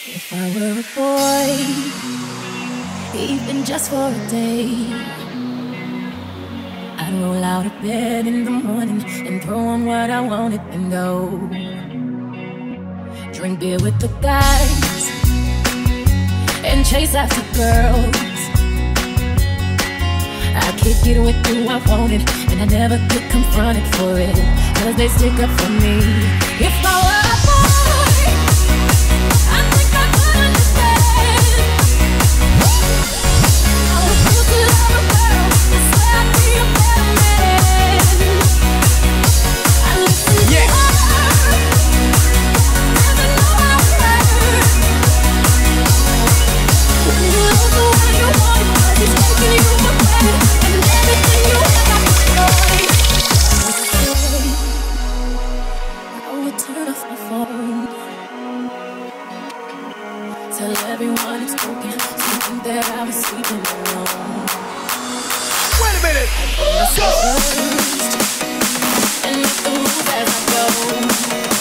If I were a boy, even just for a day, I'd roll out of bed in the morning and throw on what I wanted and go drink beer with the guys and chase after girls. I kick it with who I wanted, and I never get confronted for it, 'cause they stick up for me. If I were a boy, I think I could understand. I was built to love a girl, I swear I'd be a better man. I listen to her, never know how it hurt. When you love the way you want it, but he's taking you for granted, and everything you ever destroyed. I would turn off my phone, tell everyone it's broken, so you think that I was sleeping alone. Wait a minute! Go! And make the moves as I go.